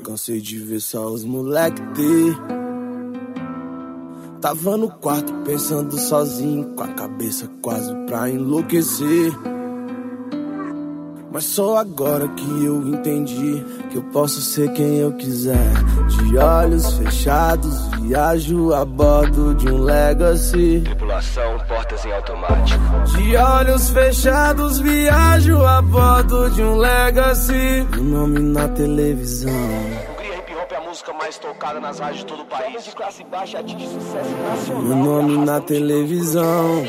Cansei de ver só os moleque ter. Tava no quarto pensando sozinho, com a cabeça quase pra enlouquecer. Mas só agora que eu entendi que eu posso ser quem eu quiser. De olhos fechados, viajo a bordo de um Legacy. Tripulação, portas em automático. De olhos fechados, viajo a bordo de um Legacy. Meu nome na televisão. Hungria Hip Hop é a música mais tocada nas rádios de todo o país. De classe baixa atinge sucesso nacional. Meu nome na televisão.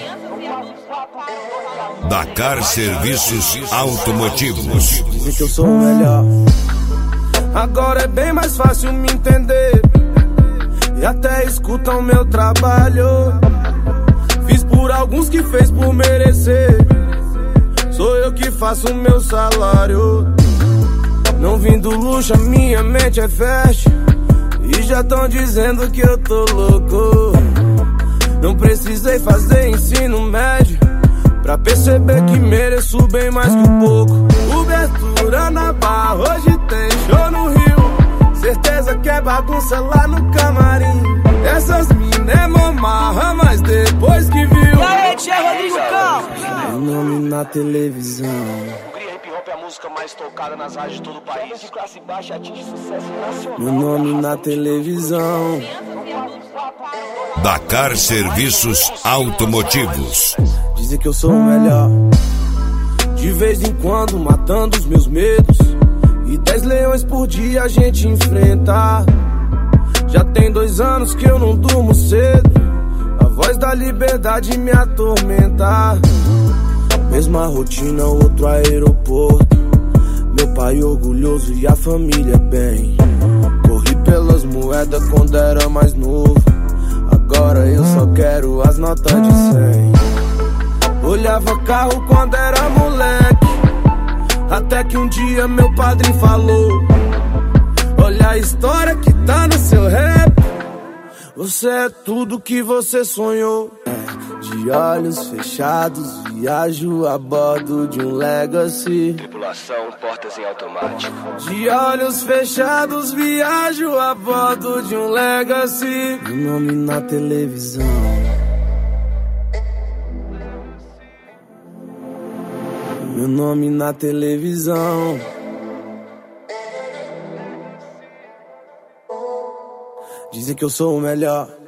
Dakar Serviços Automotivos. Dizem que eu sou o melhor. Agora é bem mais fácil me entender. E até escutam o meu trabalho. Fiz por alguns que fez por merecer. Sou eu que faço o meu salário. Não vim do luxo, a minha mente é fast. E já tão dizendo que eu tô louco. Não precisei fazer ensino médio pra perceber que mereço bem mais que um pouco. Cobertura na barra, hoje tem show no Rio. Certeza que é bagunça lá no camarim. Essas mina é mamarra, mas depois que viu. E aí, tia Rodrigo Campos? Meu nome na televisão. Hungria Hip Hop é a música mais tocada nas rádios de todo o país. De classe baixa atinge sucesso nacional. Meu nome na televisão. Dakar Serviços Automotivos. Dizem que eu sou o melhor. De vez em quando matando os meus medos. E 10 leões por dia a gente enfrenta. Já tem 2 anos que eu não durmo cedo. A voz da liberdade me atormenta. Mesma rotina, outro aeroporto. Meu pai orgulhoso e a família bem. Corri pelas moedas quando era mais novo. Agora eu só quero as notas de 100. Olhava carro quando era moleque. Até que um dia meu padrinho falou: olha a história que tá no seu rap. Você é tudo que você sonhou. De olhos fechados, viajo a bordo de um Legacy. Tripulação, portas em automático. De olhos fechados, viajo a bordo de um Legacy. Meu nome na televisão. Meu nome na televisão. Dizem que eu sou o melhor.